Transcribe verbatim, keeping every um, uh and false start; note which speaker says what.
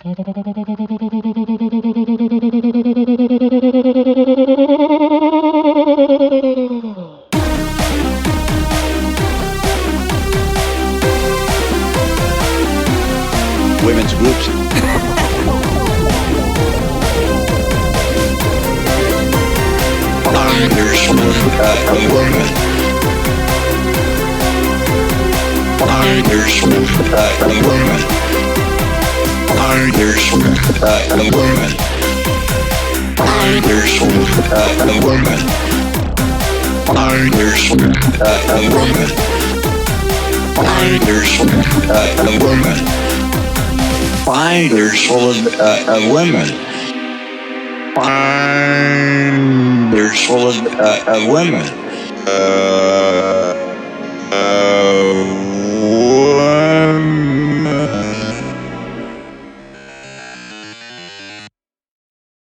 Speaker 1: Women's groups.
Speaker 2: Finders of women. Finders of women. Finders of women. Finders of women. Finders of women. Finders of women. Finders of women. Finders full of uh, uh, women. Uh, uh,